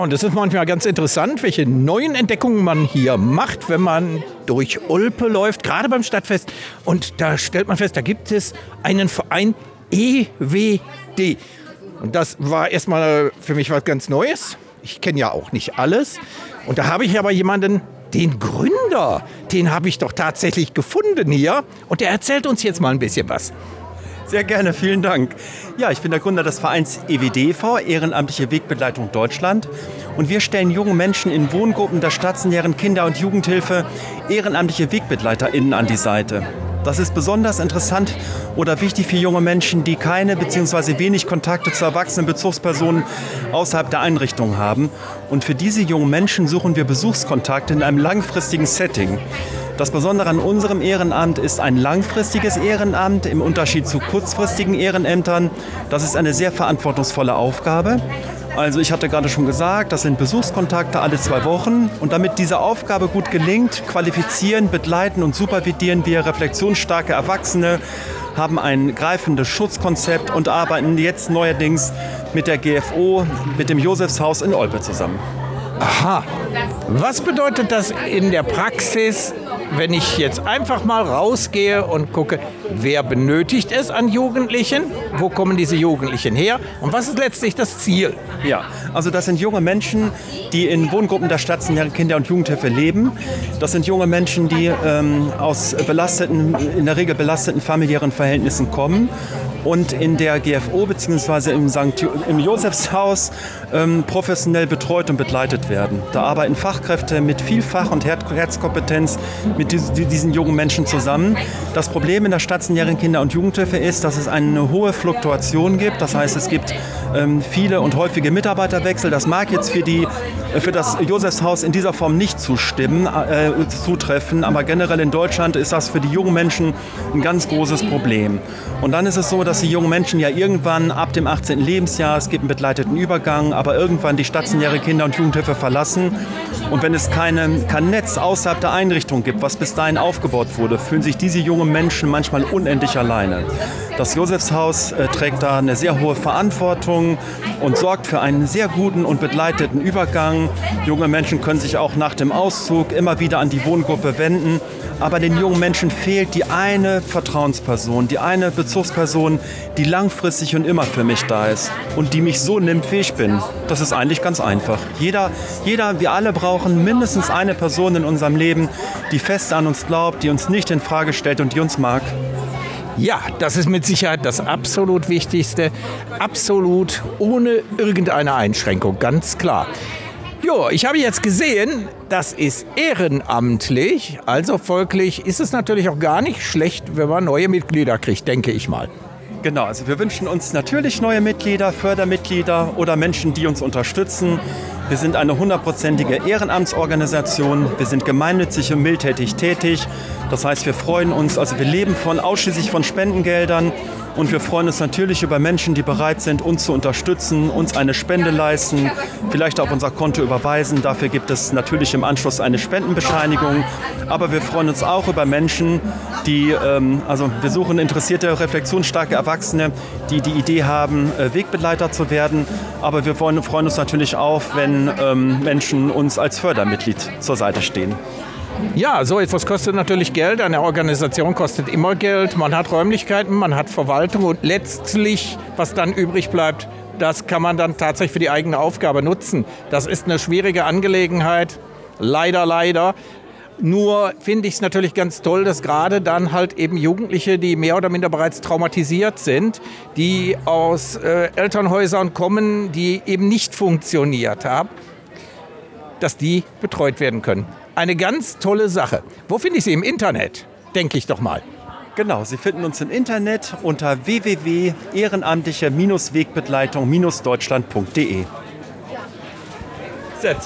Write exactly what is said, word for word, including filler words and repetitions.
Und es ist manchmal ganz interessant, welche neuen Entdeckungen man hier macht, wenn man durch Olpe läuft, gerade beim Stadtfest. Und da stellt man fest, da gibt es einen Verein E W D. Und das war erstmal für mich was ganz Neues. Ich kenne ja auch nicht alles. Und da habe ich aber jemanden, den Gründer, den habe ich doch tatsächlich gefunden hier. Und der erzählt uns jetzt mal ein bisschen was. Sehr gerne, vielen Dank. Ja, ich bin der Gründer des Vereins E W D e V, Ehrenamtliche Wegbegleitung Deutschland. Und wir stellen jungen Menschen in Wohngruppen der stationären Kinder- und Jugendhilfe ehrenamtliche WegbegleiterInnen an die Seite. Das ist besonders interessant oder wichtig für junge Menschen, die keine bzw. wenig Kontakte zu erwachsenen Bezugspersonen außerhalb der Einrichtung haben. Und für diese jungen Menschen suchen wir Besuchskontakte in einem langfristigen Setting. Das Besondere an unserem Ehrenamt ist ein langfristiges Ehrenamt im Unterschied zu kurzfristigen Ehrenämtern. Das ist eine sehr verantwortungsvolle Aufgabe. Also ich hatte gerade schon gesagt, das sind Besuchskontakte alle zwei Wochen. Und damit diese Aufgabe gut gelingt, qualifizieren, begleiten und supervidieren wir reflexionsstarke Erwachsene, haben ein greifendes Schutzkonzept und arbeiten jetzt neuerdings mit der G F O, mit dem Josefshaus in Olpe zusammen. Aha. Was bedeutet das in der Praxis, wenn ich jetzt einfach mal rausgehe und gucke, wer benötigt es an Jugendlichen? Wo kommen diese Jugendlichen her? Und was ist letztlich das Ziel? Ja, also das sind junge Menschen, die in Wohngruppen der stationären Kinder- und Jugendhilfe leben. Das sind junge Menschen, die ähm, aus belasteten, in der Regel belasteten familiären Verhältnissen kommen und in der G F O bzw. im, Sankt Jo- im Josefshaus ähm, professionell betreut und begleitet werden. Da arbeiten Fachkräfte mit viel Fach- und Her- Herzkompetenz mit dies- diesen jungen Menschen zusammen. Das Problem in der stationären Kinder- und Jugendhilfe ist, dass es eine hohe Fluktuation gibt. Das heißt, es gibt ähm, viele und häufige Mitarbeiterwechsel. Das mag jetzt für, die, äh, für das Josefshaus in dieser Form nicht zustimmen, äh, zutreffen, aber generell in Deutschland ist das für die jungen Menschen ein ganz großes Problem. Und dann ist es so, dass die jungen Menschen ja irgendwann ab dem achtzehnten Lebensjahr, es gibt einen begleiteten Übergang, aber irgendwann die stationäre Kinder- und Jugendhilfe verlassen. Und wenn es keine, kein Netz außerhalb der Einrichtung gibt, was bis dahin aufgebaut wurde, fühlen sich diese jungen Menschen manchmal unendlich alleine. Das Josefshaus äh, trägt da eine sehr hohe Verantwortung und sorgt für einen sehr guten und begleiteten Übergang. Junge Menschen können sich auch nach dem Auszug immer wieder an die Wohngruppe wenden. Aber den jungen Menschen fehlt die eine Vertrauensperson, die eine Bezugsperson, die langfristig und immer für mich da ist und die mich so nimmt, wie ich bin. Das ist eigentlich ganz einfach. Jeder, jeder, wir alle brauchen mindestens eine Person in unserem Leben, die fest an uns glaubt, die uns nicht in Frage stellt und die uns mag. Ja, das ist mit Sicherheit das absolut Wichtigste. Absolut ohne irgendeine Einschränkung, ganz klar. Jo, ich habe jetzt gesehen, das ist ehrenamtlich, also folglich ist es natürlich auch gar nicht schlecht, wenn man neue Mitglieder kriegt, denke ich mal. Genau, also wir wünschen uns natürlich neue Mitglieder, Fördermitglieder oder Menschen, die uns unterstützen. Wir sind eine hundertprozentige Ehrenamtsorganisation, wir sind gemeinnützig und mildtätig tätig. Das heißt, wir freuen uns, also wir leben von, ausschließlich von Spendengeldern. Und wir freuen uns natürlich über Menschen, die bereit sind, uns zu unterstützen, uns eine Spende leisten, vielleicht auf unser Konto überweisen. Dafür gibt es natürlich im Anschluss eine Spendenbescheinigung. Aber wir freuen uns auch über Menschen, die, ähm, also wir suchen interessierte, reflexionsstarke Erwachsene, die die Idee haben, äh, Wegbegleiter zu werden. Aber wir freuen, freuen uns natürlich auch, wenn ähm, Menschen uns als Fördermitglied zur Seite stehen. Ja, so etwas kostet natürlich Geld. Eine Organisation kostet immer Geld. Man hat Räumlichkeiten, man hat Verwaltung und letztlich, was dann übrig bleibt, das kann man dann tatsächlich für die eigene Aufgabe nutzen. Das ist eine schwierige Angelegenheit. Leider, leider. Nur finde ich es natürlich ganz toll, dass gerade dann halt eben Jugendliche, die mehr oder minder bereits traumatisiert sind, die aus äh, Elternhäusern kommen, die eben nicht funktioniert haben, dass die betreut werden können. Eine ganz tolle Sache. Wo finde ich sie? Im Internet, denke ich doch mal. Genau, Sie finden uns im Internet unter w w w punkt ehrenamtliche Wegbegleitung Deutschland punkt de.